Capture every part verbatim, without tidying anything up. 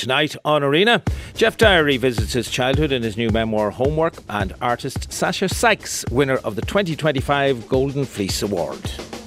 Tonight on Arena, Geoff Dyer revisits his childhood in his new memoir Homework, and artist Sasha Sykes, winner of the twenty twenty-five Golden Fleece Award.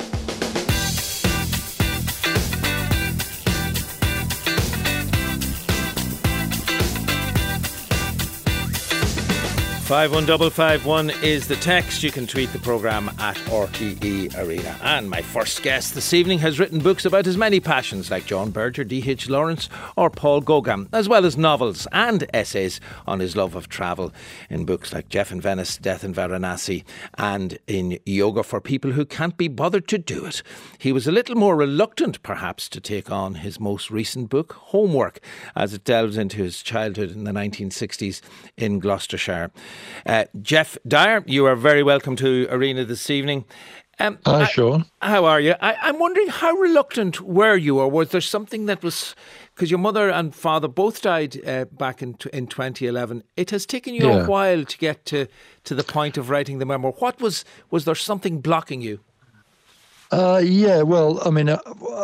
five one five five one is the text. You can tweet the programme at R T E Arena. And my first guest this evening has written books about his many passions, like John Berger, D H Lawrence or Paul Gauguin, as well as novels and essays on his love of travel in books like Jeff in Venice, Death in Varanasi, and in Yoga for People Who Can't Be Bothered to Do It. He was a little more reluctant, perhaps, to take on his most recent book, Homework, as it delves into his childhood in the nineteen sixties in Gloucestershire. Uh, Geoff Dyer, you are very welcome to Arena this evening. Um, Hi, Sean. I, how are you? I, I'm wondering, how reluctant were you, or was there something that was, because your mother and father both died uh, back in in twenty eleven. It has taken you Yeah. a while to get to, to the point of writing the memoir. What was, was there something blocking you? Uh, yeah, well, I mean, uh,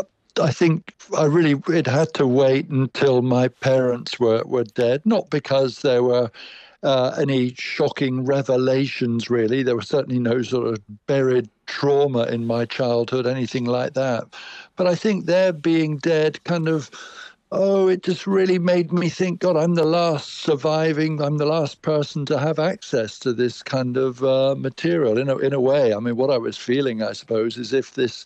I think I really, it had to wait until my parents were, were dead, not because there were uh, any shocking revelations, really. There was certainly no sort of buried trauma in my childhood, anything like that. But I think their being dead kind of, oh, it just really made me think, God, I'm the last surviving, I'm the last person to have access to this kind of uh, material. In a, in a way, I mean, what I was feeling, I suppose, is if this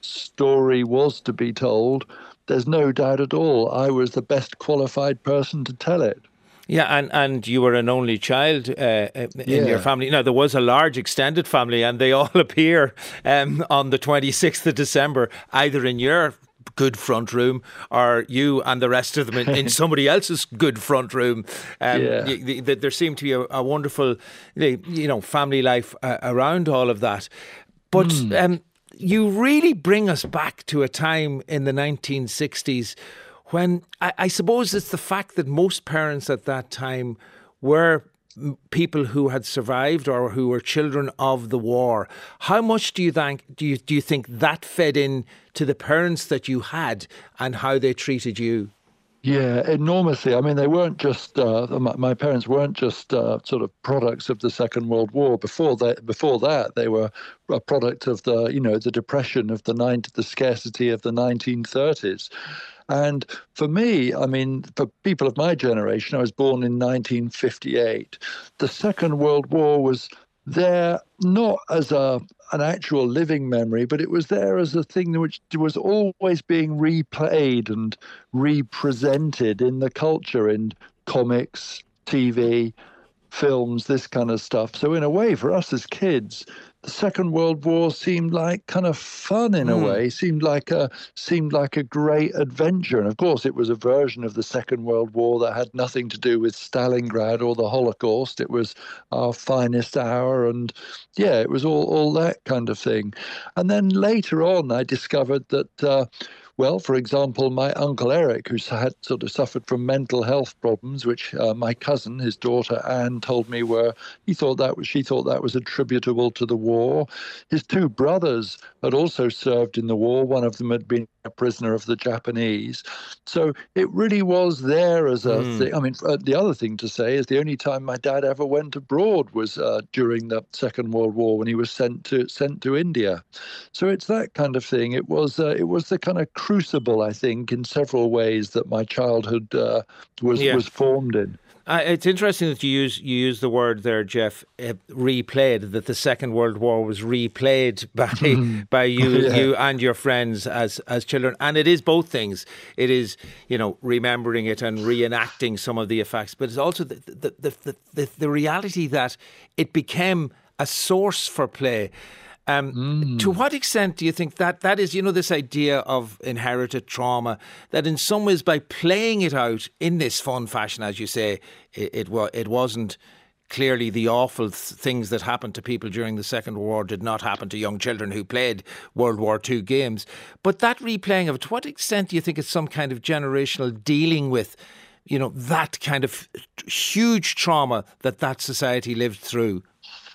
story was to be told, there's no doubt at all I was the best qualified person to tell it. Yeah, and, and you were an only child uh, in Yeah. your family. Now, there was a large extended family, and they all appear um, on the twenty-sixth of December, either in your good front room or you and the rest of them in, in somebody else's good front room. Um, Yeah. y- y- there seemed to be a, a wonderful, you know, family life uh, around all of that. But Mm. um, you really bring us back to a time in the nineteen sixties when I, I suppose it's the fact that most parents at that time were m- people who had survived or who were children of the war. How much do you think do you do you think that fed in to the parents that you had and how they treated you? Yeah, enormously. I mean, they weren't just uh, my, my parents weren't just uh, sort of products of the Second World War. Before that, before that, they were a product of the you know the depression of the nine the scarcity of the nineteen thirties. And for me, I mean, for people of my generation, I was born in nineteen fifty-eight. The Second World War was there not as a an actual living memory, but it was there as a thing which was always being replayed and represented in the culture, in comics, T V, films, this kind of stuff. So in a way, for us as kids, the Second World War seemed like kind of fun in a Mm. way, seemed like a seemed like a great adventure. And of course, it was a version of the Second World War that had nothing to do with Stalingrad or the Holocaust. It was our finest hour, and yeah, it was all all that kind of thing. And then later on, I discovered that. Uh, Well, for example, my uncle Eric, who's had sort of suffered from mental health problems, which uh, my cousin, his daughter Anne, told me were he thought that was she thought that was attributable to the war. His two brothers had also served in the war. One of them had been a prisoner of the Japanese. So it really was there as a Mm. thing. I mean, uh, the other thing to say is the only time my dad ever went abroad was uh, during the Second World War when he was sent to sent to India. So it's that kind of thing. It was uh, it was the kind of crucible, I think, in several ways that my childhood uh, was Yeah. was formed in. Uh, it's interesting that you use you use the word there, Geoff, uh, replayed. That the Second World War was replayed by by you Yeah. you and your friends as as children, and it is both things. It is, you know, remembering it and reenacting some of the effects, but it's also the the the the, the, the reality that it became a source for play. Um, Mm. To what extent do you think that that is, you know, this idea of inherited trauma, that in some ways by playing it out in this fun fashion, as you say, it it, wa- it wasn't clearly the awful th- things that happened to people during the Second World War did not happen to young children who played World War Two games. But that replaying of it, to what extent do you think it's some kind of generational dealing with, you know, that kind of huge trauma that that society lived through?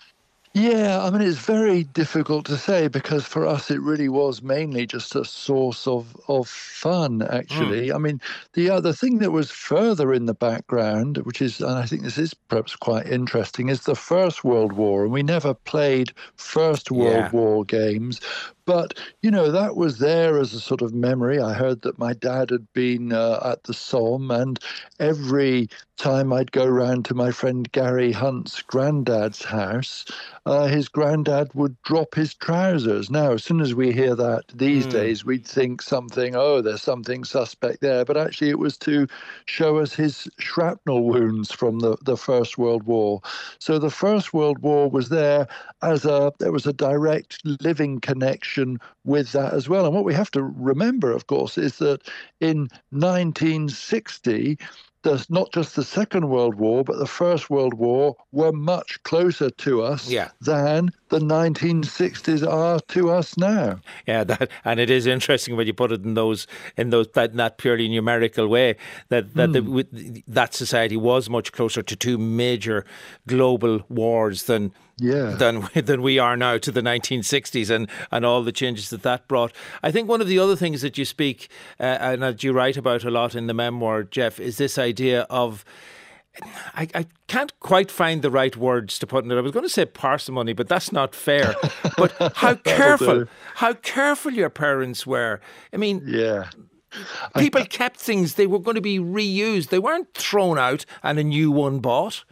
Yeah, I mean, it's very difficult to say because for us it really was mainly just a source of of fun, Mm. actually. I mean, the other thing that was further in the background, which is, and I think this is perhaps quite interesting, is the First World War. And we never played First World Yeah. War games. But, you know, that was there as a sort of memory. I heard that my dad had been uh, at the Somme, and every time I'd go round to my friend Gary Hunt's granddad's house, uh, his granddad would drop his trousers. Now, as soon as we hear that these Mm. days, we'd think something, oh, there's something suspect there. But actually, it was to show us his shrapnel wounds from the, the First World War. So the First World War was there as a, there was a direct living connection with that as well. And what we have to remember, of course, is that in nineteen sixty, there's not just the Second World War, but the First World War were much closer to us Yeah. than the nineteen sixties are to us now. Yeah, that, and it is interesting when you put it in those in those that, that purely numerical way that that Mm. the, that society was much closer to two major global wars than Yeah. than than we are now to the nineteen sixties and and all the changes that that brought. I think one of the other things that you speak uh, and that you write about a lot in the memoir, Jeff, is this idea of. I, I can't quite find the right words to put in it. I was going to say parsimony, but that's not fair. But how careful, do. how careful your parents were. I mean, Yeah. people kept things, they were going to be reused. They weren't thrown out and a new one bought.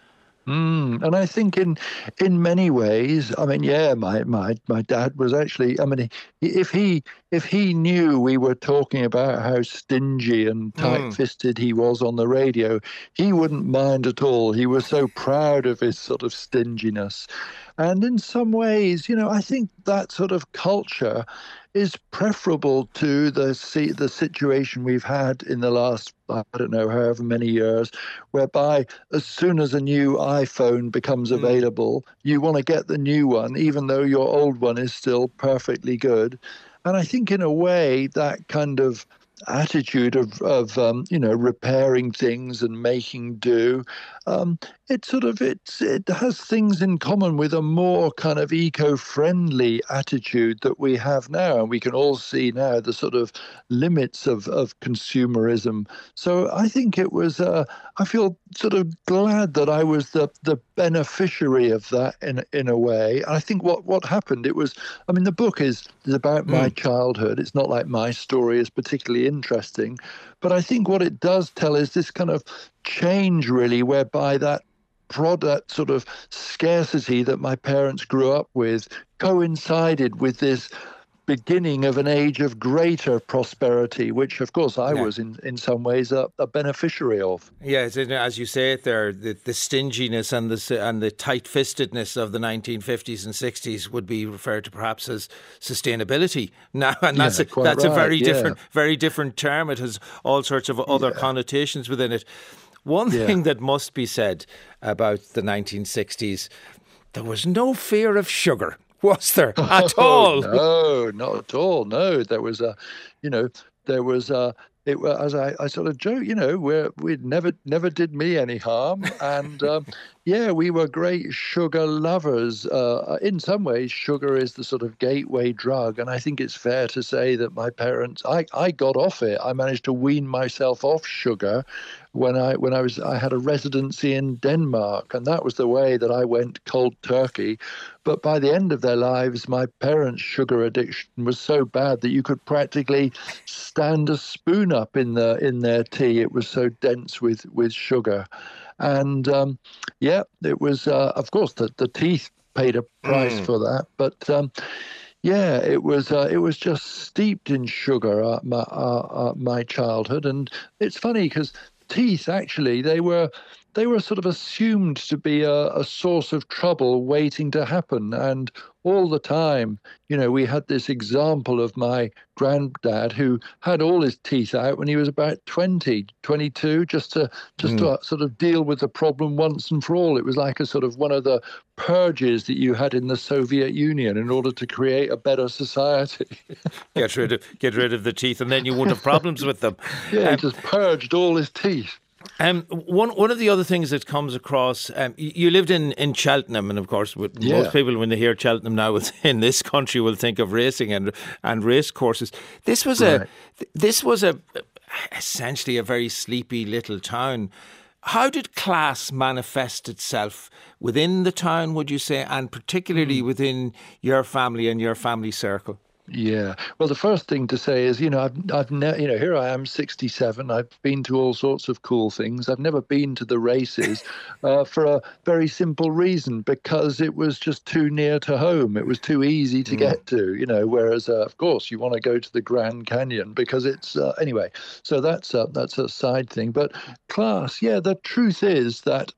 Mm, and I think in in many ways, I mean, yeah, my my my dad was actually, I mean, he, if he if he knew we were talking about how stingy and Mm. tight-fisted he was on the radio, he wouldn't mind at all. He was so proud of his sort of stinginess. And in some ways, you know, I think that sort of culture is preferable to the si- the situation we've had in the last, I don't know, however many years, whereby as soon as a new iPhone becomes Mm. available, you want to get the new one, even though your old one is still perfectly good. And I think in a way that kind of attitude of, of um, you know, repairing things and making do, um, it sort of it's it has things in common with a more kind of eco-friendly attitude that we have now, and we can all see now the sort of limits of of consumerism. So I think it was. Uh, I feel sort of glad that I was the the beneficiary of that in in a way. I think what what happened, it was. I mean, the book is is about my Mm. childhood. It's not like my story is particularly interesting, but I think what it does tell is this kind of change, really, whereby that product sort of scarcity that my parents grew up with coincided with this beginning of an age of greater prosperity, which, of course, I Yeah. was in, in some ways a, a beneficiary of. Yeah, it's, as you say it there, the, the stinginess and the and the tight-fistedness of the nineteen fifties and sixties would be referred to perhaps as sustainability now, and Yeah, that's a, quite that's a right, very yeah. different, very different term. It has all sorts of other connotations within it. One Yeah. thing that must be said about the nineteen sixties, there was no fear of sugar, was there, at all? Oh, no, not at all. No, there was a, you know, there was a. It wa- as I, I sort of joke, you know, where we never never did me any harm, and um, yeah, we were great sugar lovers. Uh, in some ways, sugar is the sort of gateway drug, and I think it's fair to say that my parents, I, I got off it. I managed to wean myself off sugar when I when I was I had a residency in Denmark, and that was the way that I went cold turkey. But by the end of their lives, my parents' sugar addiction was so bad that you could practically stand a spoon up in the in their tea. It was so dense with with sugar, and um, yeah, it was. Uh, of course, the the teeth paid a price Mm. for that, but. Um, yeah, it was. Uh, it was just steeped in sugar. Uh, my uh, uh, my childhood, and it's funny because teeth actually they were they were sort of assumed to be a, a source of trouble waiting to happen, and all the time, you know, we had this example of my granddad who had all his teeth out when he was about twenty, twenty-two, just to just Mm. to uh, sort of deal with the problem once and for all. It was like a sort of one of the purges that you had in the Soviet Union in order to create a better society. Get rid of get rid of the teeth, and then you won't have problems with them. Yeah, he Um, just purged all his teeth. Um, one one of the other things that comes across, um, you, you lived in, in Cheltenham, and of course, with Yeah. most people when they hear Cheltenham now in this country will think of racing and and race courses. This was Right. a this was a essentially a very sleepy little town. How did class manifest itself within the town, would you say, and particularly within your family and your family circle? Yeah. Well, the first thing to say is, you know, I've, I've ne- you know, here I am, sixty-seven. I've been to all sorts of cool things. I've never been to the races uh, for a very simple reason, because it was just too near to home. It was too easy to Mm. get to, you know, whereas, uh, of course, you want to go to the Grand Canyon because it's, uh, anyway, so that's a, that's a side thing. But class, yeah, the truth is that,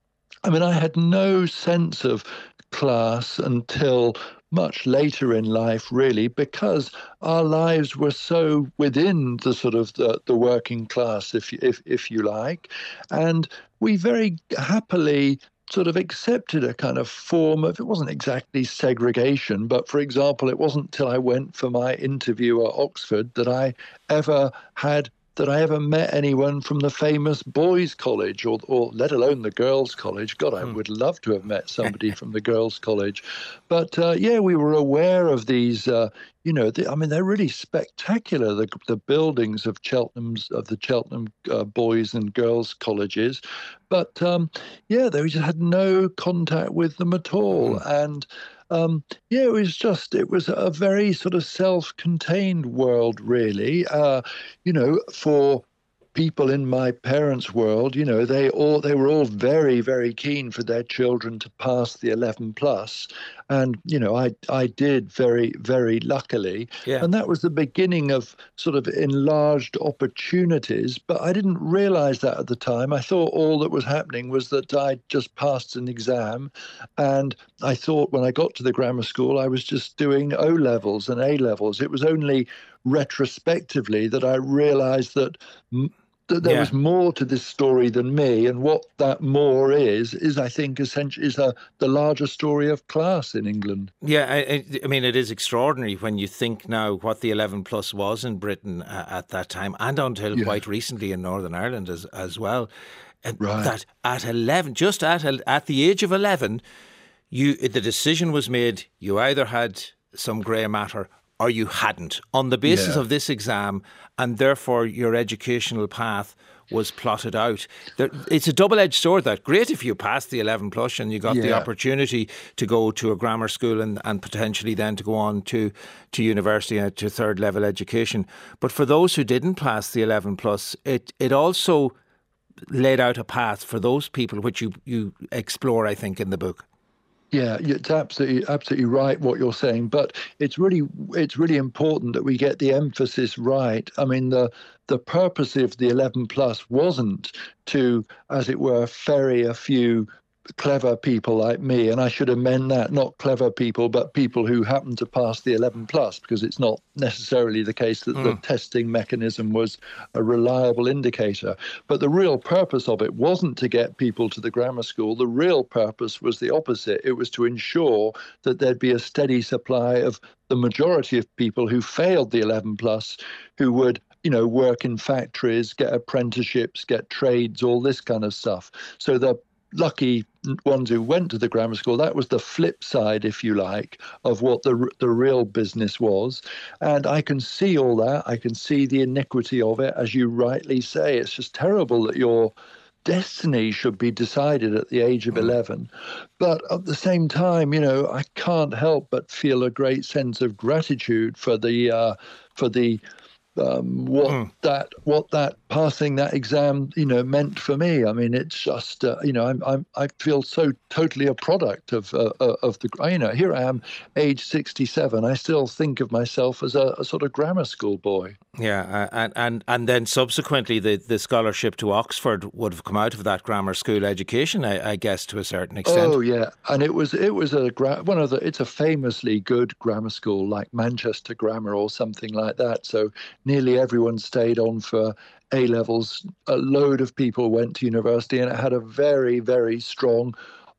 I mean, I had no sense of class until much later in life, really, because our lives were so within the sort of the, the working class, if you, if if you like, and we very happily sort of accepted a kind of form of, it wasn't exactly segregation, but for example, it wasn't till I went for my interview at Oxford that I ever had that I ever met anyone from the famous boys' college, or, or let alone the girls' college. God, I Hmm. would love to have met somebody from the girls' college. But uh, yeah, we were aware of these. Uh, you know, the, I mean, they're really spectacular. The the buildings of Cheltenham's of the Cheltenham uh, boys and girls' colleges, but um, yeah, they just had no contact with them at all, and. Um, yeah, it was just, it was a very sort of self-contained world, really. Uh, you know, for people in my parents' world, you know, they all they were all very, very keen for their children to pass the eleven plus. And, you know, I I did very, very luckily. Yeah. And that was the beginning of sort of enlarged opportunities. But I didn't realize that at the time. I thought all that was happening was that I just passed an exam. And I thought when I got to the grammar school, I was just doing O levels and A levels. It was only retrospectively that I realized that m- that there Yeah. was more to this story than me, and what that more is is I think essentially is a, the larger story of class in England. Yeah, I, I I mean, it is extraordinary when you think now what the eleven plus was in Britain uh, at that time, and until Yeah. quite recently in Northern Ireland as as well. And Right. that at eleven, just at el- at the age of eleven, you the decision was made. You either had some grey matter or you hadn't, on the basis Yeah. of this exam, and therefore your educational path was plotted out. There, it's a double-edged sword. That great if you passed the eleven plus and you got the Yeah. opportunity to go to a grammar school and, and potentially then to go on to to university and to third level education. But for those who didn't pass the eleven plus, it it also laid out a path for those people, which you you explore, I think, in the book. Yeah, it's absolutely absolutely right what you're saying, but it's really it's really important that we get the emphasis right. I mean, the the purpose of the eleven plus wasn't to, as it were, ferry a few clever people like me, and I should amend that, not clever people, but people who happen to pass the eleven plus, because it's not necessarily the case that the testing mechanism was a reliable indicator. But the real purpose of it wasn't to get people to the grammar school. The real purpose was the opposite. It was to ensure that there'd be a steady supply of the majority of people who failed the eleven plus, who would you know, work in factories, get apprenticeships, get trades, all this kind of stuff. So the lucky ones who went to the grammar school, that was the flip side, if you like, of what the the real business was. And I can see all that. I can see the iniquity of it, as you rightly say. It's just terrible that your destiny should be decided at the age of eleven. But at the same time, you know, I can't help but feel a great sense of gratitude for the uh, for the um, what mm. that what that passing that exam, you know, meant for me. I mean, it's just uh, you know, I'm I'm I feel so totally a product of uh, of the you know. Here I am, age sixty-seven. I still think of myself as a, a sort of grammar school boy. Yeah, and and and then subsequently, the, the scholarship to Oxford would have come out of that grammar school education, I, I guess, to a certain extent. Oh yeah, and it was it was a gra- one of the it's a famously good grammar school like Manchester Grammar or something like that. So nearly everyone stayed on for A levels. A load of people went to university, and it had a very very strong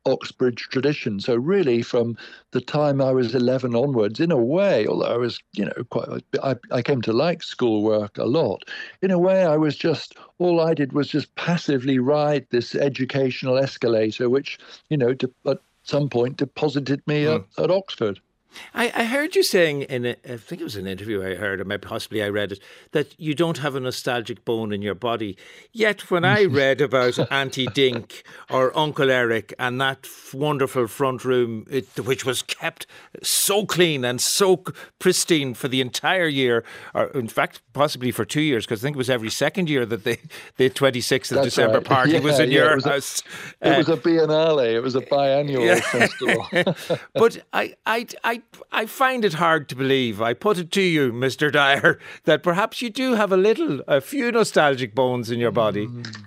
Oxbridge tradition. So really, from the time I was eleven onwards, in a way, although I was, you know, quite, I, I came to like schoolwork a lot. In a way, I was just, all I did was just passively ride this educational escalator, which, you know, de- at some point deposited me Mm. at, at Oxford. I, I heard you saying in a, I think it was an interview I heard, or maybe possibly I read it, that you don't have a nostalgic bone in your body. Yet when I read about Auntie Dink or Uncle Eric and that wonderful front room, it, which was kept so clean and so pristine for the entire year, or in fact possibly for two years, because I think it was every second year that the the twenty-sixth of That's December right. party Yeah, was in yeah, your it was a- house. It Uh, was a biennale. It was a biannual Yeah. festival. But I, I, I, I find it hard to believe, I put it to you, Mister Dyer, that perhaps you do have a little, a few nostalgic bones in your body.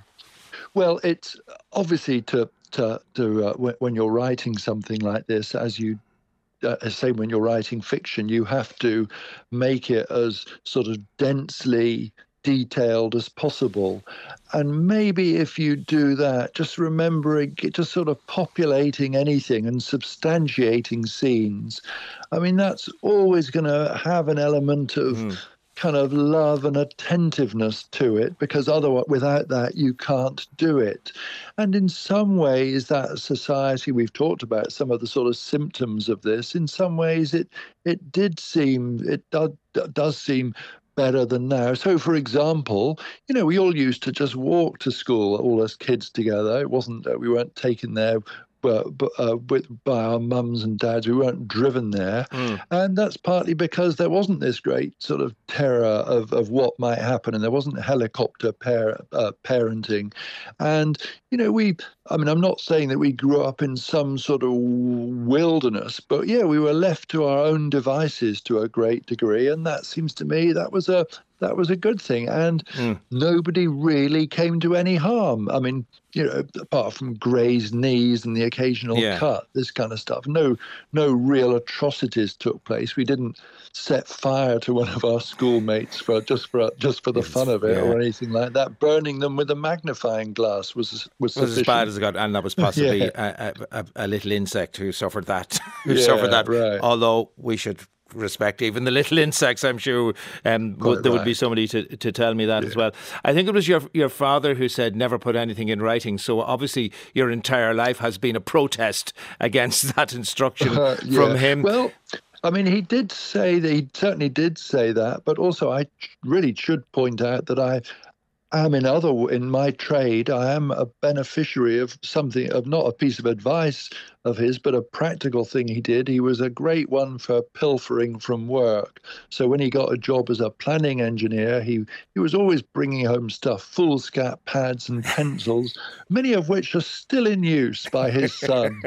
Well, it's obviously to to to uh, when, when you're writing something like this, as you uh, say, when you're writing fiction, you have to make it as sort of densely detailed as possible. And maybe if you do that, just remembering, just sort of populating anything and substantiating scenes, I mean, that's always going to have an element of Mm. kind of love and attentiveness to it, because otherwise, without that, you can't do it. And in some ways, that society, we've talked about some of the sort of symptoms of this. In some ways, it it did seem, it do, does seem better than now. So, for example, you know, we all used to just walk to school, all us kids together. It wasn't, uh, we weren't taken there but, uh, with, by our mums and dads. We weren't driven there. Mm. And that's partly because there wasn't this great sort of terror of, of what might happen, and there wasn't helicopter par- uh, parenting. And, you know, we, I mean, I'm not saying that we grew up in some sort of wilderness, but yeah, we were left to our own devices to a great degree. And that seems to me that was a that was a good thing. And Mm. nobody really came to any harm. I mean, you know, apart from grazed knees and the occasional Yeah. cut, this kind of stuff. No, no real atrocities took place. We didn't set fire to one of our schoolmates for just for just for the It's- fun of it yeah. or anything like that. Burning them with a magnifying glass was was It was sufficient. as bad as it got, and that was possibly Yeah. a, a, a little insect who suffered that. who Yeah, suffered that. right. Although we should respect even the little insects, I'm sure um, Quite would, there would be right. somebody to, to tell me that as well. I think it was your your father who said never put anything in writing. So obviously your entire life has been a protest against that instruction Uh, yeah. from him. Well, I mean, he did say that, he certainly did say that, but also I really should point out that I am in other in my trade, I am a beneficiary of something, of not a piece of advice of his, but a practical thing he did. He was a great one for pilfering from work. So when he got a job as a planning engineer, he, he was always bringing home stuff, foolscap pads and pencils, many of which are still in use by his son.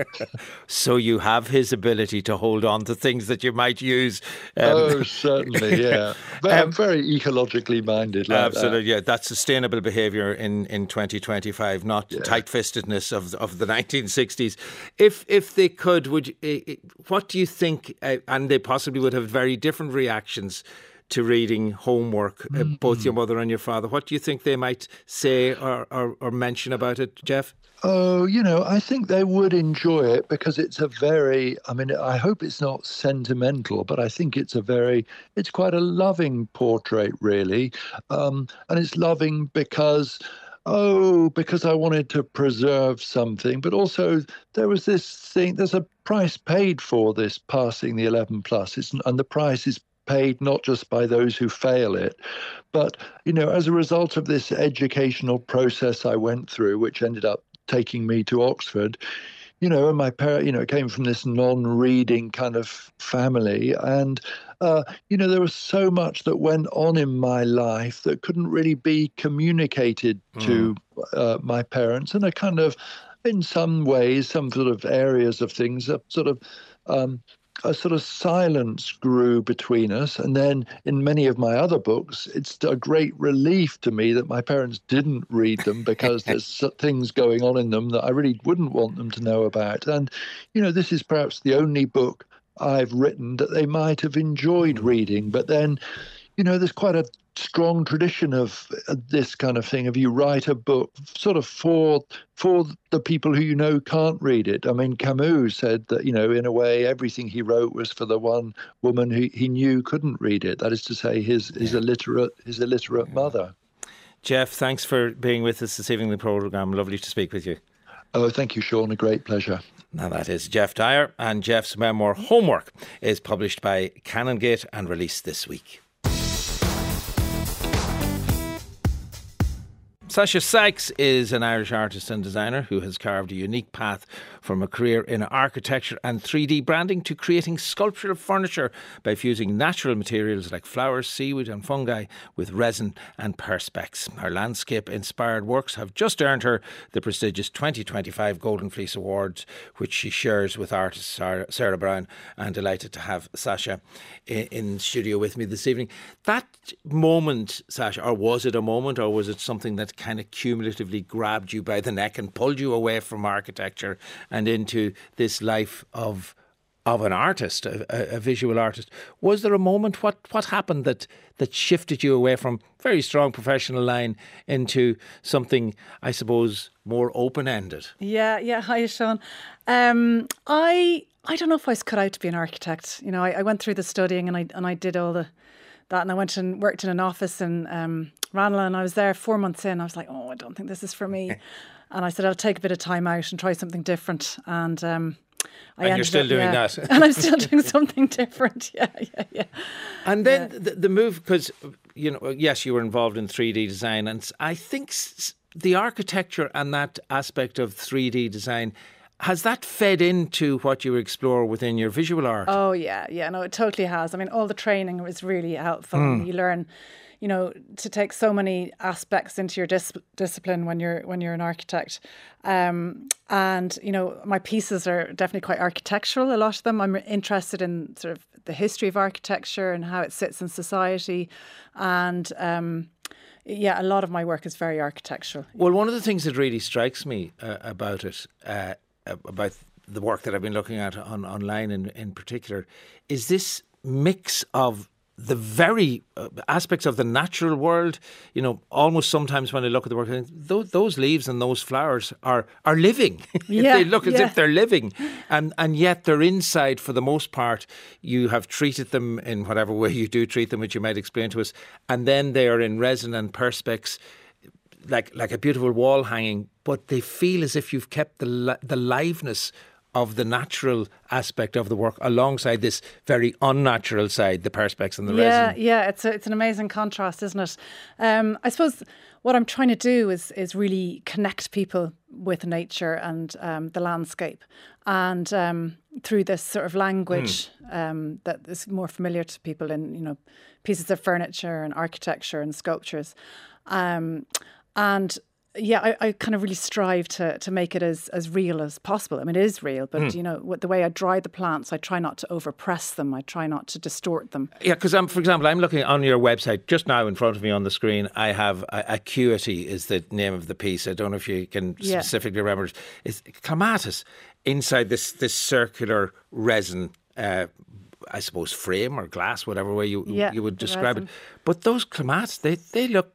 So you have his ability to hold on to things that you might use. Um, Oh, certainly, yeah. But Um, I'm very ecologically minded. Like Absolutely, yeah. That's sustainable behaviour in, in twenty twenty-five, not tight-fistedness of of the nineteen sixties. If if they could, would you, eh, eh, what do you think? Uh, and they possibly would have very different reactions to reading homework, uh, both your mother and your father. What do you think they might say or, or, or mention about it, Jeff? Oh, you know, I think they would enjoy it because it's a very, I mean, I hope it's not sentimental, but I think it's a very, it's quite a loving portrait, really. Um, and it's loving because, oh, because I wanted to preserve something, but also there was this thing, there's a price paid for this passing the eleven plus, it's, and the price is paid not just by those who fail it, but, you know, as a result of this educational process I went through, which ended up taking me to Oxford, you know, and my parent, you know, came from this non-reading kind of family. And, uh, you know, there was so much that went on in my life that couldn't really be communicated to uh, my parents. And a kind of, in some ways, some sort of areas of things, a sort of, um, a sort of silence grew between us. And then in many of my other books, it's a great relief to me that my parents didn't read them because there's things going on in them that I really wouldn't want them to know about. And, you know, this is perhaps the only book I've written that they might have enjoyed reading. But then, you know, there's quite a strong tradition of uh, this kind of thing. If you write a book sort of for for the people who you know can't read it. I mean, Camus said that, you know, in a way, everything he wrote was for the one woman who he knew couldn't read it. That is to say, his his yeah. illiterate his illiterate yeah. mother. Jeff, thanks for being with us this evening in the programme. Lovely to speak with you. Oh, thank you, Sean. A great pleasure. Now that is Geoff Dyer, and Jeff's memoir Homework is published by Canongate and released this week. Sasha Sykes is an Irish artist and designer who has carved a unique path from a career in architecture and three D branding to creating sculptural furniture by fusing natural materials like flowers, seaweed and fungi with resin and perspex. Her landscape-inspired works have just earned her the prestigious twenty twenty-five Golden Fleece Awards, which she shares with artist Sarah Brown. And delighted to have Sasha in studio with me this evening. That moment, Sasha, or was it a moment, or was it something that kind of cumulatively grabbed you by the neck and pulled you away from architecture and into this life of of an artist, a, a visual artist? Was there a moment? What what happened that that shifted you away from very strong professional line into something, I suppose, more open ended? Yeah, yeah. Hi, Sean. Um, I I don't know if I was cut out to be an architect. You know, I, I went through the studying and I and I did all the that, and I went and worked in an office in um, Ranelagh, and I was there four months in. I was like, oh, I don't think this is for me. And I said, I'll take a bit of time out and try something different. And um, I and you're still up, doing yeah. that. And I'm still doing something different. Yeah, yeah, yeah. And then yeah. the, the move, because, you know, yes, you were involved in three D design. And I think the architecture and that aspect of three D design, has that fed into what you explore within your visual art? Oh, yeah, yeah. No, it totally has. I mean, all the training was really helpful. Mm. You learn, you know, to take so many aspects into your dis- discipline when you're when you're an architect. Um, and, you know, my pieces are definitely quite architectural, a lot of them. I'm interested in sort of the history of architecture and how it sits in society. And, um, yeah, a lot of my work is very architectural. Well, one of the things that really strikes me uh, about it, uh, about the work that I've been looking at on online in, in particular, is this mix of the very uh, aspects of the natural world. You know, almost sometimes when I look at the work, I think, those, those leaves and those flowers are are living. Yeah, they look as yeah. if they're living, and and yet they're inside for the most part. You have treated them in whatever way you do treat them, which you might explain to us, and then they are in resin and perspex, like like a beautiful wall hanging, but they feel as if you've kept the li- the liveness of the natural aspect of the work alongside this very unnatural side, the perspex and the yeah, resin. Yeah, yeah, it's a, it's an amazing contrast, isn't it? Um, I suppose what I'm trying to do is is really connect people with nature and um, the landscape, and um, through this sort of language mm. um, that is more familiar to people in, you know, pieces of furniture and architecture and sculptures. Um, and yeah, I, I kind of really strive to to make it as, as real as possible. I mean, it is real, but, mm. you know, what, the way I dry the plants, I try not to overpress them. I try not to distort them. Yeah, because, um, for example, I'm looking on your website just now in front of me on the screen. I have uh, Acuity is the name of the piece. I don't know if you can yeah. specifically remember it. It's clematis inside this, this circular resin uh I suppose frame or glass, whatever way you yeah, you would describe it. But those clematis, they, they look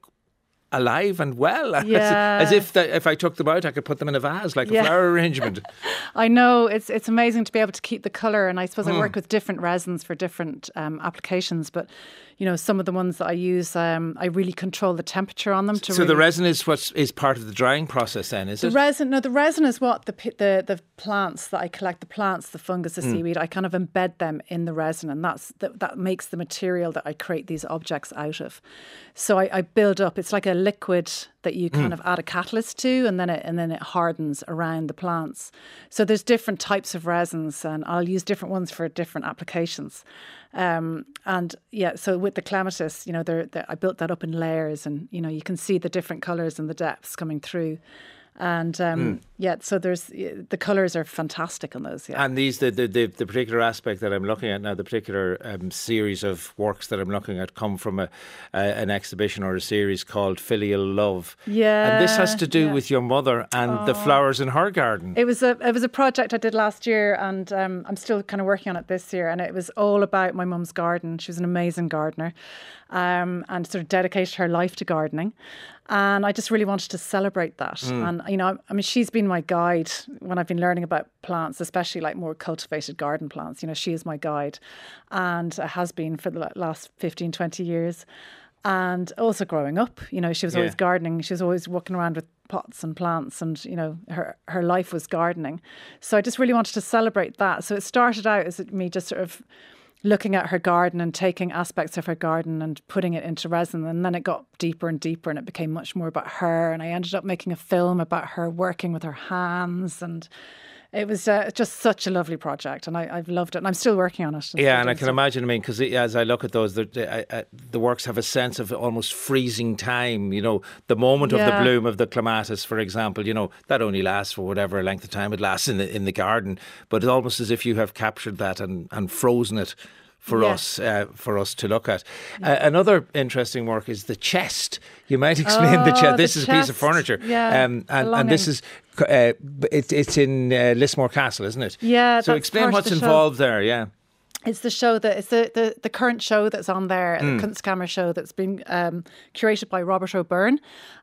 alive and well, yeah. as, as if the, if I took them out, I could put them in a vase like yeah. a flower arrangement. I know, it's it's amazing to be able to keep the colour, and I suppose mm. I work with different resins for different um, applications, but you know, some of the ones that I use, um, I really control the temperature on them. To so really the resin is what is part of the drying process then, is the it? The resin, no, the resin is what the the the plants that I collect, the plants, the fungus, the mm. seaweed, I kind of embed them in the resin, and that's that, that makes the material that I create these objects out of. So I, I build up, it's like a liquid that you kind mm. of add a catalyst to, and then it and then it hardens around the plants. So there's different types of resins, and I'll use different ones for different applications. Um, and yeah, so with the clematis, you know, they're, they're, I built that up in layers, and you know, you can see the different colours and the depths coming through. And um, mm. Yeah, so there's the colours are fantastic on those. Yeah, and these the, the the the particular aspect that I'm looking at now, the particular um, series of works that I'm looking at, come from a, a an exhibition or a series called Filial Love. Yeah, and this has to do yeah. with your mother and oh. the flowers in her garden. It was a it was a project I did last year, and um, I'm still kind of working on it this year. And it was all about my mum's garden. She was an amazing gardener, um, and sort of dedicated her life to gardening. And I just really wanted to celebrate that. Mm. And, you know, I mean, she's been my guide when I've been learning about plants, especially like more cultivated garden plants. You know, she is my guide and has been for the last fifteen, twenty years. And also growing up, you know, she was always yeah. gardening. She was always walking around with pots and plants, and, you know, her, her life was gardening. So I just really wanted to celebrate that. So it started out as me just sort of looking at her garden and taking aspects of her garden and putting it into resin. And then it got deeper and deeper, and it became much more about her. And I ended up making a film about her working with her hands. And it was uh, just such a lovely project, and I, I've loved it. And I'm still working on it. Yeah, and I can imagine, I mean, because as I look at those, the, the, uh, the works have a sense of almost freezing time. You know, the moment yeah. of the bloom of the clematis, for example, you know, that only lasts for whatever length of time it lasts in the in the garden. But it's almost as if you have captured that and, and frozen it for yes. us uh, for us to look at. Uh, another interesting work is the chest. You might explain oh, the chest. This the is chest. a piece of furniture. Yeah, um, and, and this is uh, it, it's in uh, Lismore Castle, isn't it? Yeah. So explain what's the involved there. Yeah. It's the show that it's the, the, the current show that's on there, mm. the Kunstkammer show that's been um, curated by Robert O'Byrne,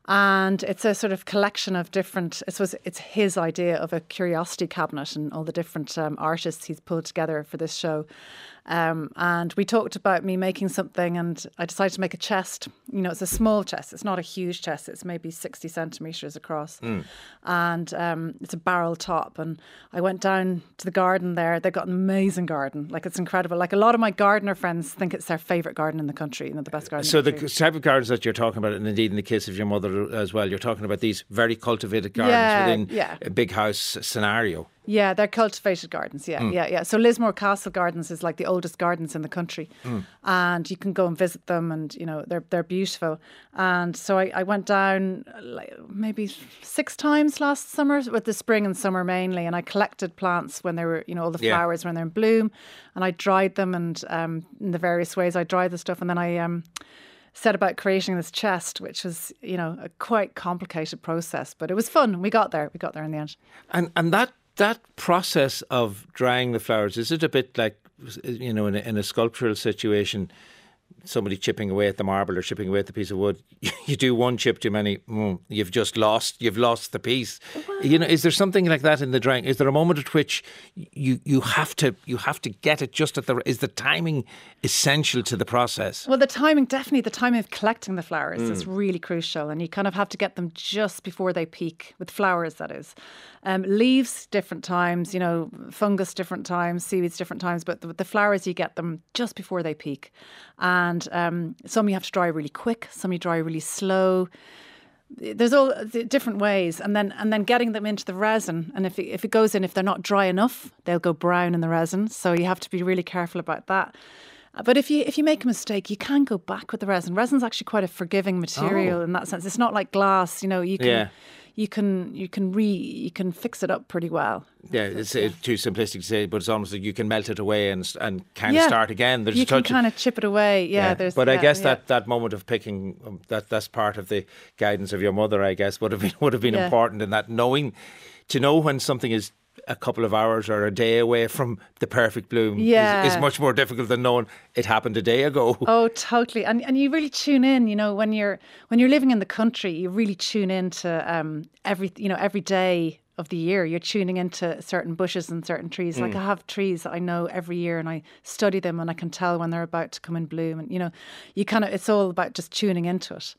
and it's a sort of collection of different. It was it's his idea of a curiosity cabinet and all the different um, artists he's pulled together for this show. Um, and we talked about me making something, and I decided to make a chest. You know, it's a small chest. It's not a huge chest. It's maybe sixty centimetres across. Mm. And um, it's a barrel top. And I went down to the garden there. They've got an amazing garden. Like, it's incredible. Like, a lot of my gardener friends think it's their favourite garden in the country, you know, the best garden so in the country. So the type of gardens that you're talking about, and indeed in the case of your mother as well, you're talking about these very cultivated gardens yeah, within yeah. a big house scenario. Yeah, they're cultivated gardens. Yeah, mm. yeah, yeah. So Lismore Castle Gardens is like the oldest gardens in the country, mm. and you can go and visit them, and you know they're they're beautiful. And so I, I went down like maybe six times last summer, with the spring and summer mainly, and I collected plants when they were, you know, all the flowers yeah. when they're in bloom, and I dried them, and um, in the various ways I dried the stuff, and then I um. set about creating this chest, which was, you know, a quite complicated process, but it was fun. We got there. We got there in the end. And and that that process of drying the flowers, is it a bit like, you know, in a, in a sculptural situation, somebody chipping away at the marble or chipping away at the piece of wood? You do one chip too many, mm, you've just lost, you've lost the piece. Wow. You know, is there something like that in the drying? Is there a moment at which you you have to you have to get it just at the? Is the timing essential to the process? Well, the timing, definitely the timing of collecting the flowers mm. is really crucial, and you kind of have to get them just before they peak, with flowers, that is. Um, leaves, different times, you know, fungus, different times, seaweeds, different times, but the, the flowers, you get them just before they peak. And um, some you have to dry really quick, some you dry really slow. There's all different ways, and then and then getting them into the resin. And if it, if it goes in, if they're not dry enough, they'll go brown in the resin. So you have to be really careful about that. But if you if you make a mistake, you can go back with the resin. Resin's actually quite a forgiving material oh. in that sense. It's not like glass, you know. You can yeah. you can you can re you can fix it up pretty well. Yeah, it's uh, too simplistic to say, but it's almost like you can melt it away and and kind yeah. of start again. There's you a touch can kind of chip it away. Yeah, yeah. there's. But I yeah, guess yeah. that, that moment of picking um, that that's part of the guidance of your mother. I guess would have been would have been yeah. important in that, knowing to know when something is a couple of hours or a day away from the perfect bloom yeah. is, is much more difficult than knowing it happened a day ago. Oh, totally. And and you really tune in, you know, when you're when you're living in the country, you really tune into um, every, you know, every day of the year. You're tuning into certain bushes and certain trees. Mm. Like I have trees that I know every year, and I study them, and I can tell when they're about to come in bloom. And, you know, you kind of, it's all about just tuning into it.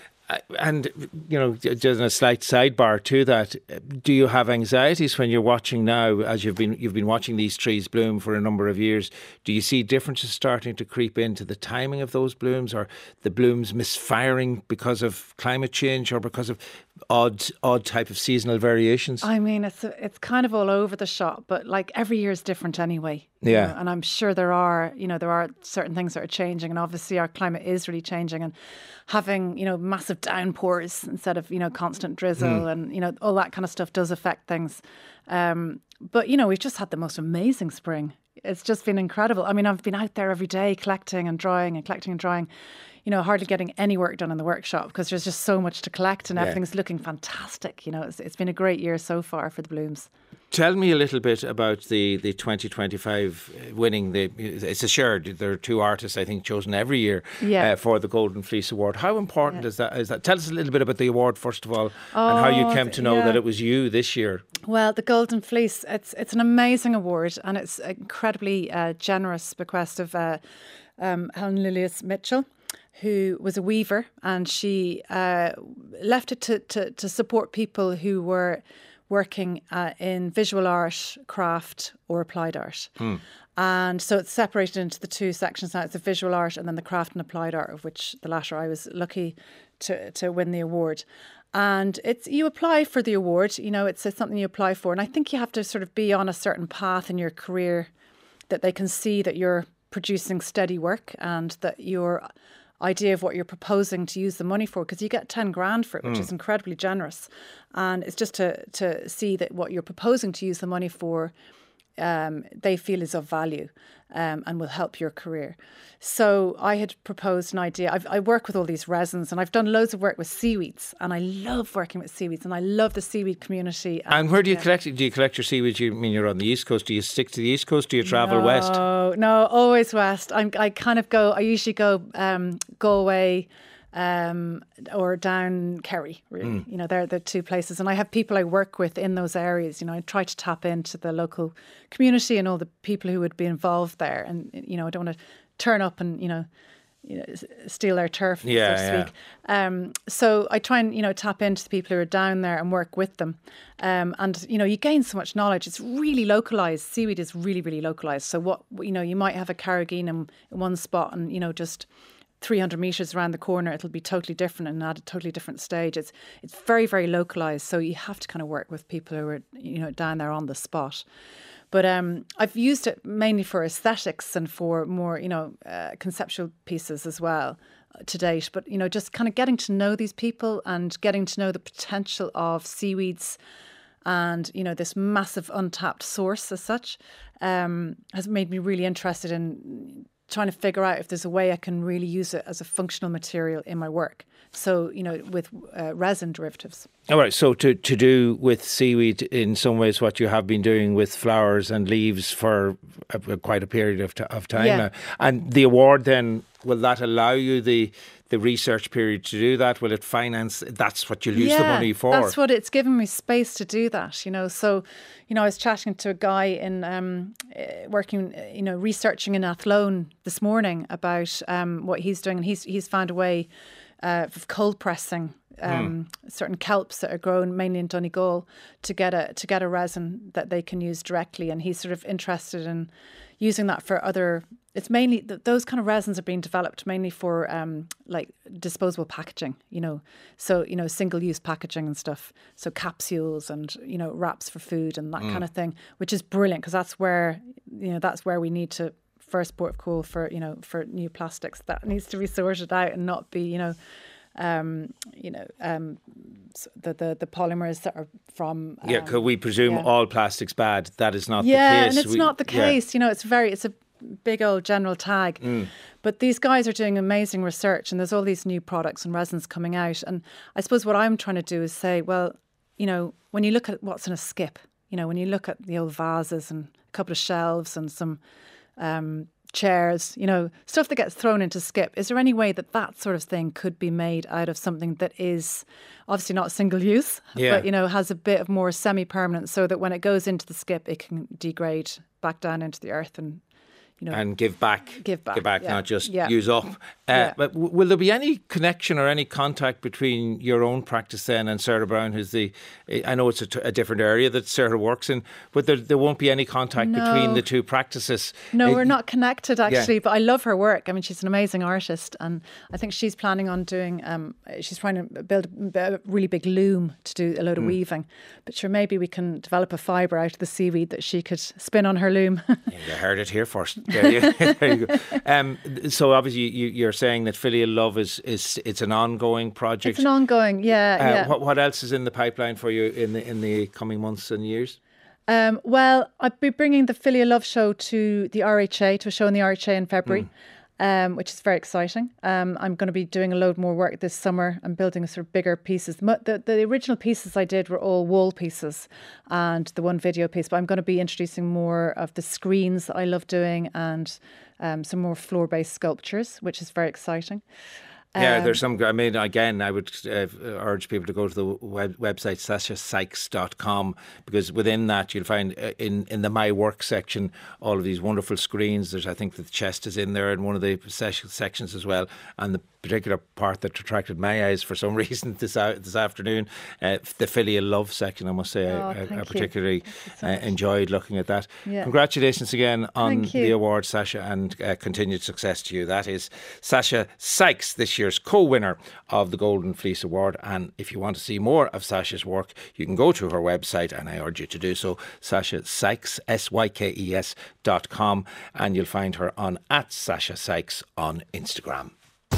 And, you know, just a slight sidebar to that, do you have anxieties when you're watching now, as you've been you've been watching these trees bloom for a number of years? Do you see differences starting to creep into the timing of those blooms, or the blooms misfiring because of climate change, or because of odd odd type of seasonal variations? I mean, it's it's kind of all over the shop, but like every year is different anyway. you Yeah. know, and I'm sure there are, you know, there are certain things that are changing, and obviously our climate is really changing, and having, you know, massive downpours instead of, you know, constant drizzle, and, you know, all that kind of stuff does affect things. Um, but, you know, we've just had the most amazing spring. It's just been incredible. I mean, I've been out there every day collecting and drying and collecting and drying, you know, hardly getting any work done in the workshop because there's just so much to collect, and Yeah. everything's looking fantastic. You know, it's, it's been a great year so far for the blooms. Tell me a little bit about the, the twenty twenty-five winning. The It's a shared, there are two artists, I think, chosen every year Yeah. uh, for the Golden Fleece Award. How important Yeah. is that? Is that? Tell us a little bit about the award, first of all, and how you Oh, came to know yeah. that it was you this year. Well, the Golden Fleece, it's it's an amazing award, and it's an incredibly uh, generous bequest of uh, um, Helen Lilius Mitchell, who was a weaver, and she uh, left it to, to, to support people who were working uh, in visual art, craft or applied art. And so it's separated into the two sections now. It's the visual art and then the craft and applied art, of which the latter I was lucky to, to win the award. And it's you apply for the award, you know, it's, it's something you apply for. And I think you have to sort of be on a certain path in your career that they can see that you're producing steady work and that your idea of what you're proposing to use the money for, because you get ten grand for it, which is incredibly generous. And it's just to to see that what you're proposing to use the money for, um, they feel is of value um, and will help your career. So I had proposed an idea. I've, I work with all these resins, and I've done loads of work with seaweeds, and I love working with seaweeds, and I love the seaweed community. And, And where do you yeah. collect it? Do you collect your seaweed? You mean you're on the East Coast? Do you stick to the East Coast? Do you travel west? No, no, always west. I'm, I kind of go, I usually go um, Galway um, or down Kerry, really. You know, they're the two places. And I have people I work with in those areas. You know, I try to tap into the local community and all the people who would be involved there. And, you know, I don't want to turn up and, you know, you know, s- steal their turf, Yeah, so to yeah. speak. Um, so I try and, you know, tap into the people who are down there and work with them. Um, and, you know, you gain so much knowledge. It's really localised. Seaweed is really, really localised. So what, you know, you might have a carrageen in, in one spot and, you know, just three hundred metres around the corner, it'll be totally different and at a totally different stage. It's it's very, very localised. So you have to kind of work with people who are, you know, down there on the spot. But um, I've used it mainly for aesthetics and for more, you know, uh, conceptual pieces as well uh, to date. But, you know, just kind of getting to know these people and getting to know the potential of seaweeds and, you know, this massive untapped source as such um, has made me really interested in trying to figure out if there's a way I can really use it as a functional material in my work. So, you know, with uh, resin derivatives. All right, so to, to do with seaweed in some ways what you have been doing with flowers and leaves for a, a, quite a period of, t- of time Yeah. now. And the award then, will that allow you the the research period to do that? Will it finance, that's what you'll use the money for? That's what it's given me space to do that, you know. So, you know, I was chatting to a guy in um, uh, working, uh, you know, researching in Athlone this morning about um, what he's doing, and he's he's found a way uh, of cold pressing um, certain kelps that are grown mainly in Donegal to get a to get a resin that they can use directly, and he's sort of interested in using that for other. It's mainly th- those kind of resins are being developed mainly for um, like disposable packaging, you know, so you know single use packaging and stuff, so capsules and you know wraps for food and that kind of thing, which is brilliant because that's where you know that's where we need to first port of call for you know for new plastics that needs to be sorted out and not be you know. Um, you know, um, s- the, the the polymers that are from um, Yeah, could we presume yeah. all plastic's bad? That is not yeah, the case. and it's We- not the yeah. case. You know, it's very it's a big old general tag. But these guys are doing amazing research, and there's all these new products and resins coming out. And I suppose what I'm trying to do is say, well, you know, when you look at what's in a skip, you know, when you look at the old vases and a couple of shelves and some um, chairs, you know, stuff that gets thrown into skip. Is there any way that that sort of thing could be made out of something that is obviously not single use, Yeah. but, you know, has a bit of more semi-permanent so that when it goes into the skip, it can degrade back down into the earth and, you know, and give back, give back, give back, yeah. not just yeah. use up. Uh, yeah. But w- will there be any connection or any contact between your own practice then and Sarah Brown, who's the? I know it's a, t- a different area that Sarah works in, but there there won't be any contact no. between the two practices. No, it, we're not connected actually, yeah. but I love her work. I mean, she's an amazing artist, and I think she's planning on doing. Um, she's trying to build a really big loom to do a load of mm. weaving. But sure, maybe we can develop a fibre out of the seaweed that she could spin on her loom. You heard it here first. There you, there you go. Um, so obviously, you, you're saying that Filial Love is, is it's an ongoing project. It's an ongoing, yeah. Uh, yeah. What, what else is in the pipeline for you in the in the coming months and years? Um, well, I'll be bringing the Filial Love show to the R H A, to a show in the R H A in February. Mm. Um, which is very exciting. Um, I'm going to be doing a load more work this summer. I'm building a sort of bigger pieces. The, the original pieces I did were all wall pieces and the one video piece, but I'm going to be introducing more of the screens that I love doing and um, some more floor-based sculptures, which is very exciting. Yeah, Um, there's some. I mean, again, I would uh, urge people to go to the web, website sasha sykes dot com, because within that you'll find uh, in in the My Work section all of these wonderful screens. There's, I think, the chest is in there in one of the ses- sections as well, and the particular part that attracted my eyes for some reason this uh, this afternoon, uh, the Filial Love section. I must say, oh, I, I, I you. particularly so uh, enjoyed looking at that. Yeah. Congratulations again on Thank you. the award, Sasha, and uh, continued success to you. That is Sasha Sykes, this year's co-winner of the Golden Fleece Award. And if you want to see more of Sasha's work, you can go to her website, and I urge you to do so, Sasha Sykes, S Y K E S dot com, and you'll find her on at Sasha Sykes on Instagram.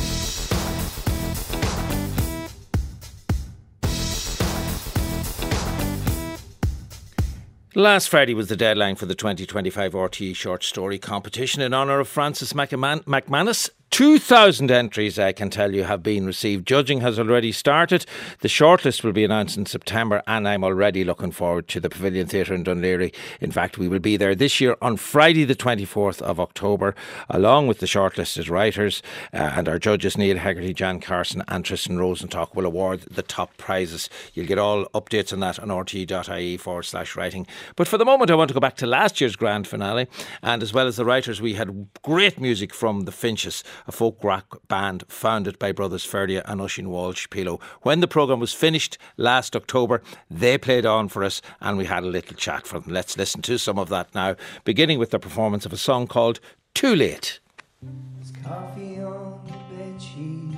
Last Friday was the deadline for the twenty twenty-five R T E Short Story Competition in honour of Francis McMan- McManus. two thousand entries, I can tell you, have been received. Judging has already started. The shortlist will be announced in September, and I'm already looking forward to the Pavilion Theatre in Dún Laoghaire. In fact, we will be there this year on Friday the twenty-fourth of October, along with the shortlisted writers, uh, and our judges Neil Hegarty, Jan Carson and Tristan Rosentalk will award the top prizes. You'll get all updates on that on rte.ie forward slash writing. But for the moment, I want to go back to last year's grand finale, and as well as the writers, we had great music from the Finches, a folk rock band founded by brothers Ferdia and Oisin Walsh Pilo. When the programme was finished last October, they played on for us and we had a little chat from them. Let's listen to some of that now, beginning with the performance of a song called Too Late. There's coffee on the bed sheets,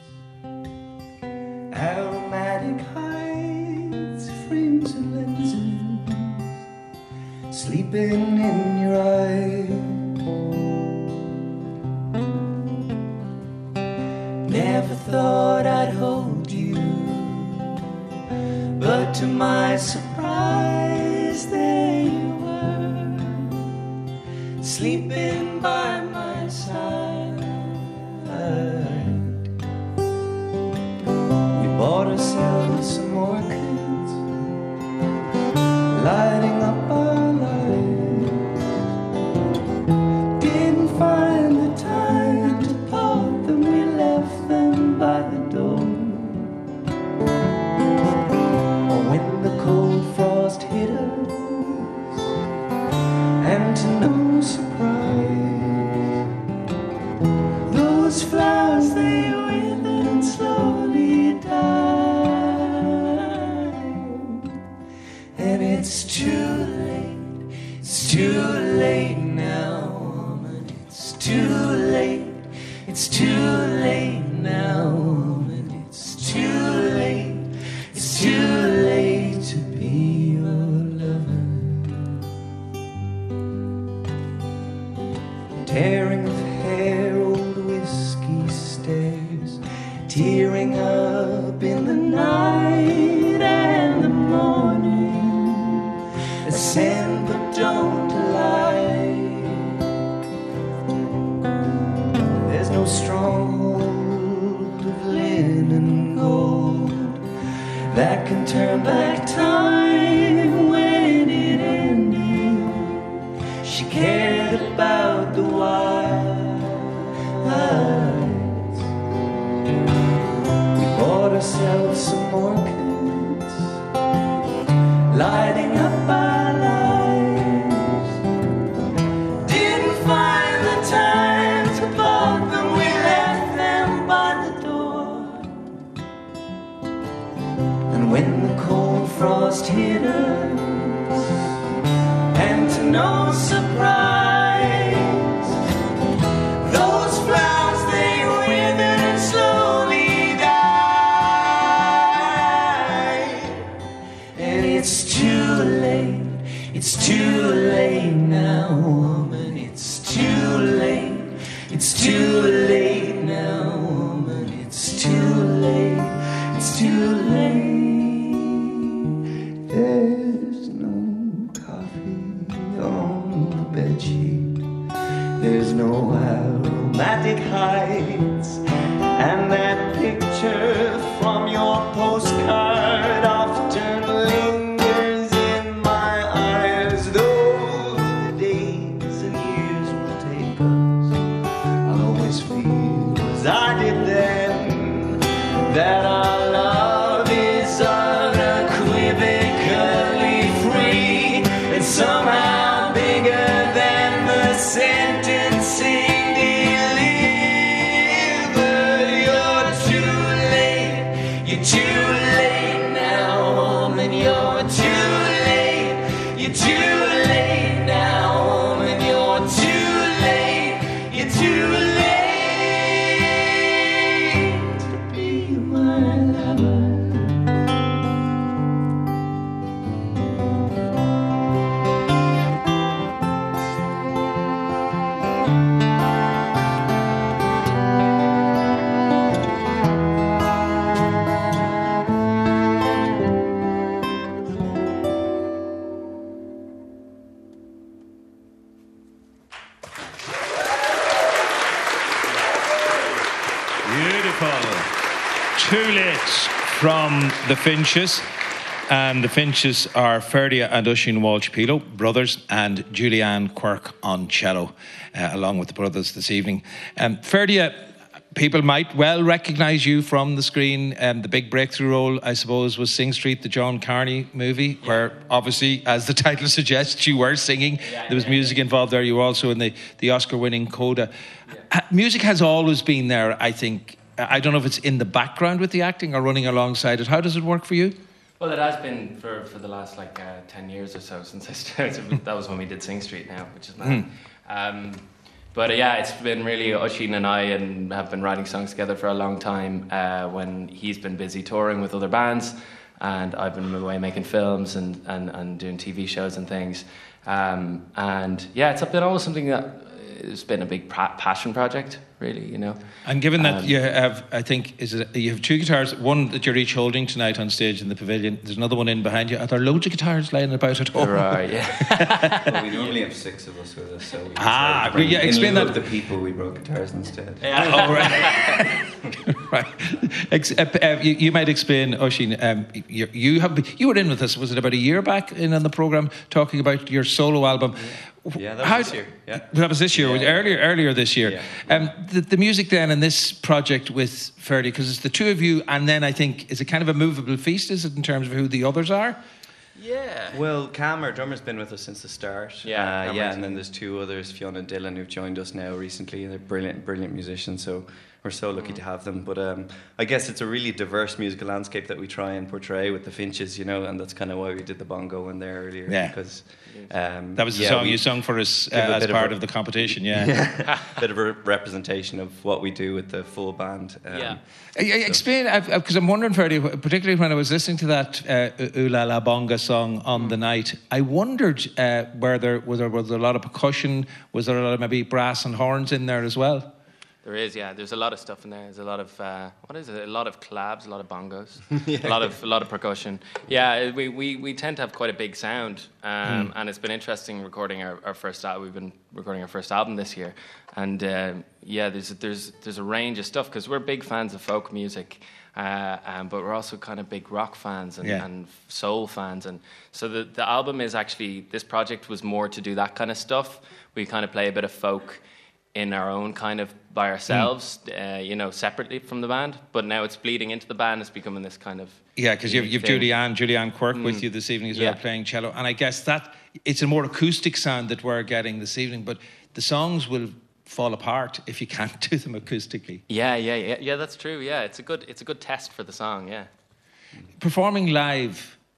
aromatic heights, frames and lenses, sleeping in your eyes. Never thought I'd hold you, but to my surprise there you were, sleeping by my side. We bought ourselves some orchids, lighting up our lives. Didn't find the time to part them, we left them by the door. When the cold frost hit us, and to no surprise, those flowers they withered and slowly died. And it's too late, it's too late now, woman. It's too late, it's too late now, woman. It's too late, it's too late to be your lover. Tearing of hair, old whiskey stairs, tearing up in the night and the morning. Ascend but don't lie. There's no stronghold of linen gold that can turn back time when it ended. She cared about the wilds. We bought ourselves some orchids, lighting up our lives. Didn't find hitters, and to no surprise, those flowers they withered and slowly died. And it's too late, it's too late now, woman, it's too late, it's too late now, woman, it's too late, it's too late. There's no coffee on the bedsheet, there's no aromatic heights, and that picture from your postcard often lingers in my eyes. Though the days and years will take us, I'll always feel as I did then, that our love is unequivocally free, and somehow bigger than the sentencing delivered. You're too late, you're too late now, woman, you're too late, you're too late now, woman, you're too late, you're too late to be my lover. Beautiful. Too Late from the Finches. And the Finches are Ferdia and Oisin Walsh-Pilo, brothers, and Julianne Quirk on cello, uh, along with the brothers this evening. Um, Ferdia, people might well recognise you from the screen. Um, the big breakthrough role, I suppose, was Sing Street, the John Carney movie, yeah, where obviously, as the title suggests, you were singing. Yeah, there was yeah, music yeah. involved there. You were also in the, the Oscar-winning Coda. Yeah. Music has always been there, I think. I don't know if it's in the background with the acting or running alongside it. How does it work for you? Well, it has been for, for the last like uh, ten years or so since I started. That was when we did Sing Street now, which is mad. Mm. Um, but uh, yeah, it's been really Oisin and I and have been writing songs together for a long time uh, when he's been busy touring with other bands and I've been away making films and, and, and doing T V shows and things. Um, and yeah, it's been always something that it's been a big pra- passion project, really, you know. And given that um, you have, I think, is it, you have two guitars, one that you're each holding tonight on stage in the pavilion. There's another one in behind you. Are there loads of guitars lying about at home? There are, yeah. Well, we normally have six of us with us, so we ah, bring, yeah, explain in lieu that. Of the people, we brought guitars instead. Yeah. Oh, right. Right. Ex- uh, uh, you, you might explain, Oisin. Um, you, you have you were in with us. Was it about a year back in on the program talking about your solo album? Yeah. Yeah, that was How, this year. Yeah. That was this year. Yeah. Was earlier, earlier this year. Yeah. Um, the, the music then in this project with Ferdy, because it's the two of you, and then I think is it kind of a movable feast? Is it in terms of who the others are? Yeah. Well, Cam, our drummer's been with us since the start. Yeah. Uh, yeah, and then there's two others, Fiona and Dylan, who've joined us now recently. They're brilliant, brilliant musicians. So we're so lucky mm. to have them. But um, I guess it's a really diverse musical landscape that we try and portray with the Finches, you know, and that's kind of why we did the bongo in there earlier. Yeah. Because um, that was the yeah, song you sung for us uh, as part of, a, of the competition. Yeah. yeah. Bit of a representation of what we do with the full band. Um, yeah. I, I explain, because I'm wondering, Ferdy, particularly when I was listening to that uh, Ooh La La Bonga song on mm. the night, I wondered uh, where there was, there was a lot of percussion, was there a lot of maybe brass and horns in there as well? There is, yeah. There's a lot of stuff in there. There's a lot of uh, what is it? A lot of clabs, a lot of bongos, yeah. a lot of a lot of percussion. Yeah, we, we, we tend to have quite a big sound, um, mm. and it's been interesting recording our, our first album. We've been recording our first album this year, and uh, yeah, there's there's there's a range of stuff because we're big fans of folk music, uh, um, but we're also kind of big rock fans and, yeah. and soul fans, and so the the album is actually, this project was more to do that kind of stuff. We kind of play a bit of folk in our own kind of by ourselves, mm. uh, you know, separately from the band. But now it's bleeding into the band. It's becoming this kind of yeah. Because you've, you've Julianne, Julianne Quirk mm. with you this evening as well, yeah. playing cello. And I guess that it's a more acoustic sound that we're getting this evening. But the songs will fall apart if you can't do them acoustically. Yeah, yeah, yeah, yeah. That's true. Yeah, it's a good, it's a good test for the song. Yeah. Performing live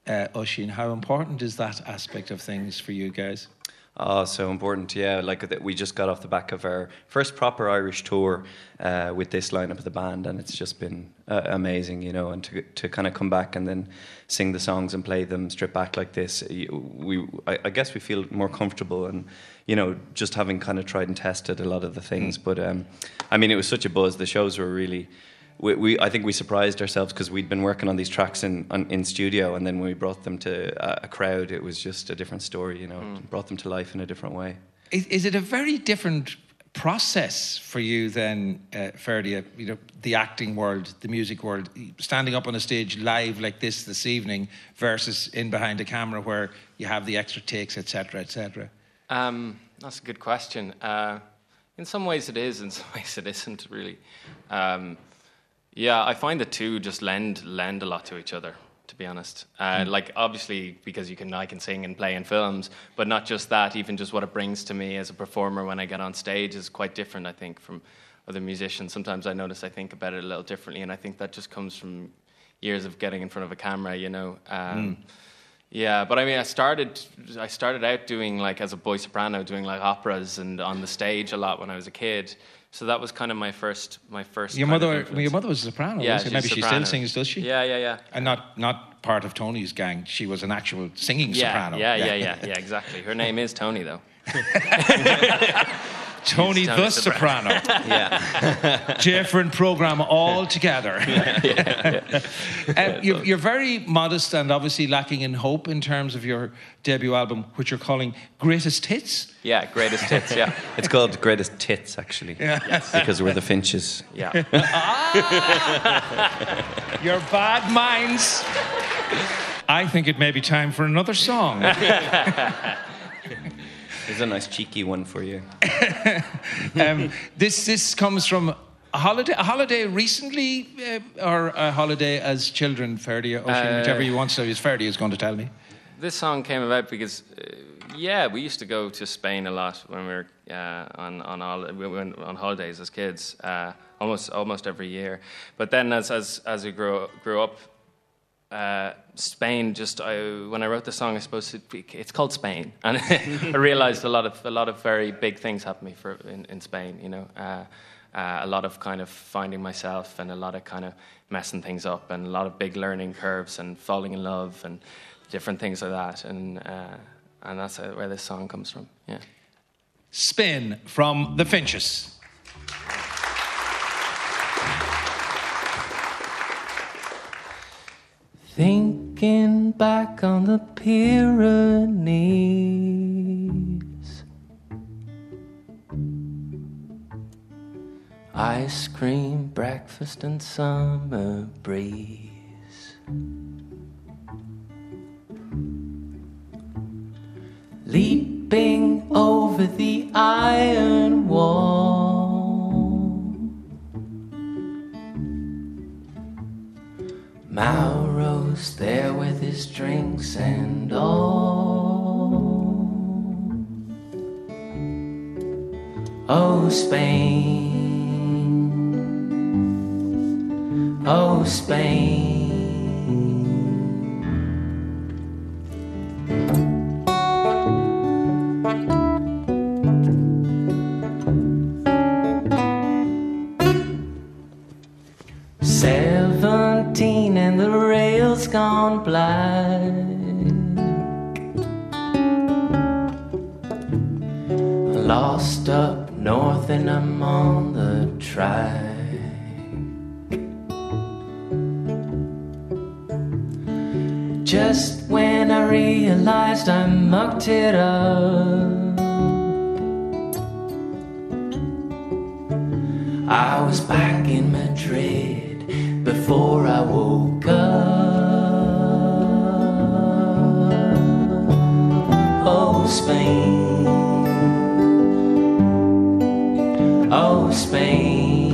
uh, Oisín. How important is that aspect of things for you guys? Oh, so important, yeah. Like that, we just got off the back of our first proper Irish tour uh, with this lineup of the band, and it's just been uh, amazing, you know. And to to kind of come back and then sing the songs and play them stripped back like this, we I, I guess we feel more comfortable, and you know, just having kind of tried and tested a lot of the things. Mm. But um, I mean, it was such a buzz. The shows were really. We, we, I think we surprised ourselves because we'd been working on these tracks in on, in studio, and then when we brought them to a, a crowd, it was just a different story, you know. Mm. It brought them to life in a different way. Is, is it a very different process for you then, uh, Ferdia? You know, the acting world, the music world, standing up on a stage live like this this evening versus in behind a camera where you have the extra takes, et cetera, et cetera. Um, that's a good question. Uh, in some ways it is, in some ways it isn't really. Um, Yeah, I find the two just lend lend a lot to each other, to be honest. Uh, mm. Like, obviously, because you can I can sing and play in films, but not just that, even just what it brings to me as a performer when I get on stage is quite different, I think, from other musicians. Sometimes I notice I think about it a little differently, and I think that just comes from years of getting in front of a camera, you know. Um, mm. Yeah, but I mean, I started I started out doing, like, as a boy soprano, doing, like, operas and on the stage a lot when I was a kid. So that was kind of my first, my first. Your mother, well, your mother was a soprano. Yeah, wasn't it? Maybe soprano. She still sings, does she? Yeah, yeah, yeah. And not not part of Tony's gang. She was an actual singing yeah, soprano. Yeah, yeah, yeah, yeah, exactly. Her name is Tony, though. Tony, Tony the soprano. soprano. Yeah. Different program altogether. yeah, yeah, yeah. um, you're, you're very modest and obviously lacking in hope in terms of your debut album, which you're calling Greatest Hits. Yeah, Greatest Hits, yeah. It's called Greatest Tits, actually. Yeah. Yes. Because we're the Finches. Yeah. Ah! Your bad minds. I think it may be time for another song. There's a nice cheeky one for you. um, this this comes from a holiday, a holiday recently, uh, or a holiday as children, Ferdia, Oisín, uh, whichever you want to. Is Ferdia is going to tell me. This song came about because, uh, yeah, we used to go to Spain a lot when we were uh, on on all, we went on holidays as kids, uh, almost almost every year. But then as as as we grew grew up. Uh, Spain, just I, when I wrote the song, I suppose it, it's called Spain, and I realized a lot of a lot of very big things happened to me for in, in Spain. You know, uh, uh, a lot of kind of finding myself, and a lot of kind of messing things up, and a lot of big learning curves, and falling in love, and different things like that, and uh, and that's where this song comes from. Yeah, Spin from the Finches. Thinking back on the Pyrenees, ice cream, breakfast and summer breeze, leaping over the iron wall, Mauro's there with his drinks and all. Oh, Spain, oh, Spain. Seventeen and the rails gone black, lost up north and I'm on the track. Just when I realized I mucked it up, I was back in Madrid before I woke up. Oh, Spain, oh, Spain.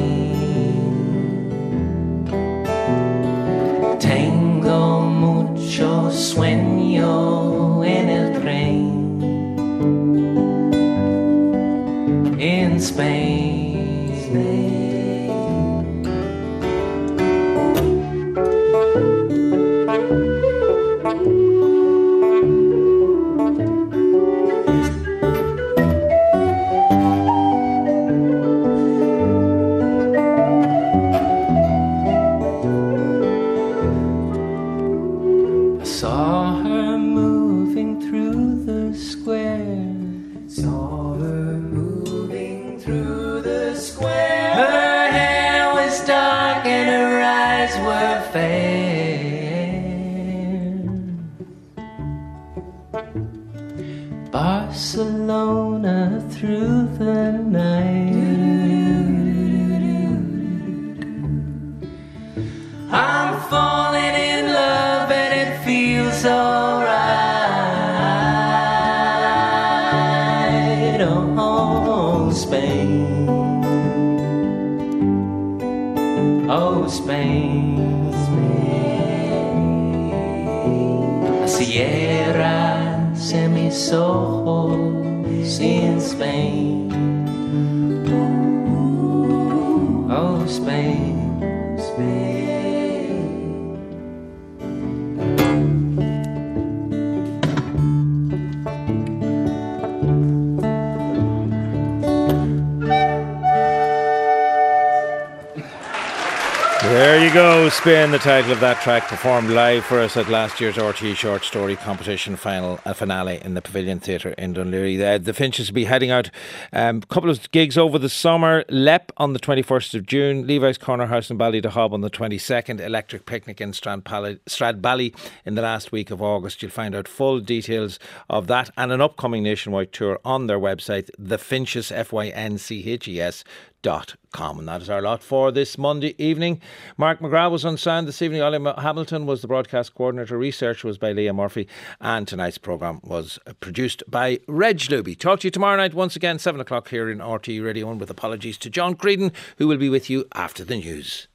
Tengo mucho sueño en el tren in Spain. Spain. Barcelona through the night. I'm falling in love and it feels alright. Oh, Spain. Oh, Spain. Spain. Sierras en mis ojos in Spain. Oh, Spain, Spain. There you go, Spain, the title of that track, performed live for us at last year's R T E Short Story Competition final uh, finale in the Pavilion Theatre in Dunleary. The, the Finches will be heading out a um, couple of gigs over the summer. Lep on the twenty-first of June, Levi's Corner House in Ballydehob on the twenty-second, Electric Picnic in Stradbally in the last week of August. You'll find out full details of that and an upcoming nationwide tour on their website, the Finches, F Y N C H E S dot com. And that is our lot for this Monday evening. Mark McGrath was on sound this evening. Ollie Hamilton was the broadcast coordinator. Research was by Leah Murphy. And tonight's programme was produced by Reg Luby. Talk to you tomorrow night once again, seven o'clock here in R T E Radio one, with apologies to John Creedon, who will be with you after the news.